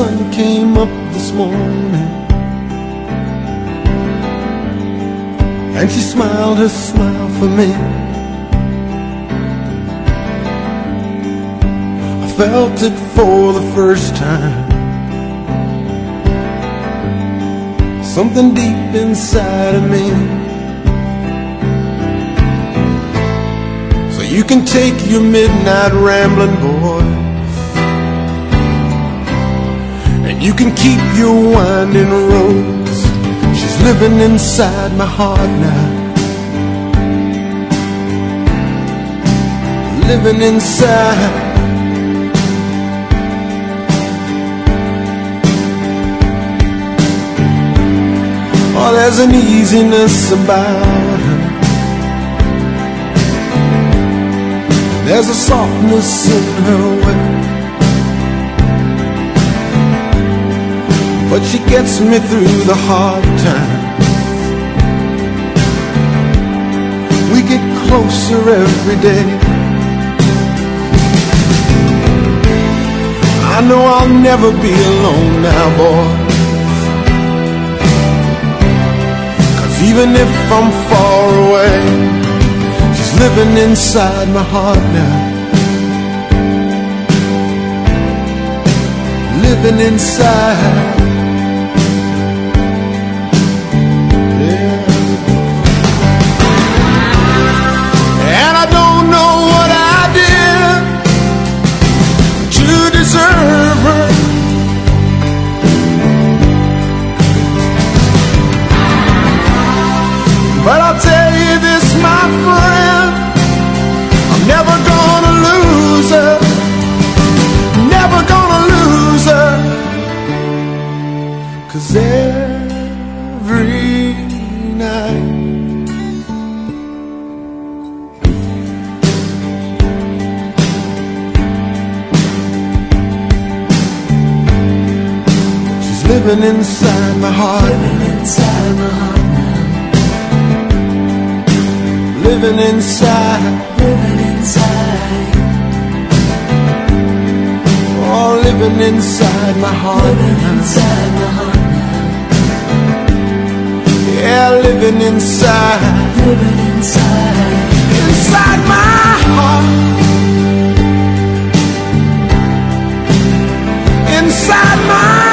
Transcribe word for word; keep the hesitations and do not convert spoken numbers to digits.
sun came up this morning, and she smiled her smile for me. I felt it for the first time, something deep inside of me. So you can take your midnight rambling, boys, and you can keep your winding roads. She's living inside my heart now, living inside. Oh, there's an easiness about her, there's a softness in her way, but she gets me through the hard times. We get closer every day. I know I'll never be alone now, boy, even if I'm far away, she's living inside my heart now, living inside. Yeah. And I don't know what I did to deserve her, but I'll tell you this, my friend, I'm never gonna lose her, never gonna lose her, 'cause every night she's living inside my heart, living inside my heart. Living inside, living inside, oh, living inside my heart, living inside my heart now. Yeah, living inside, living inside, inside my heart, inside my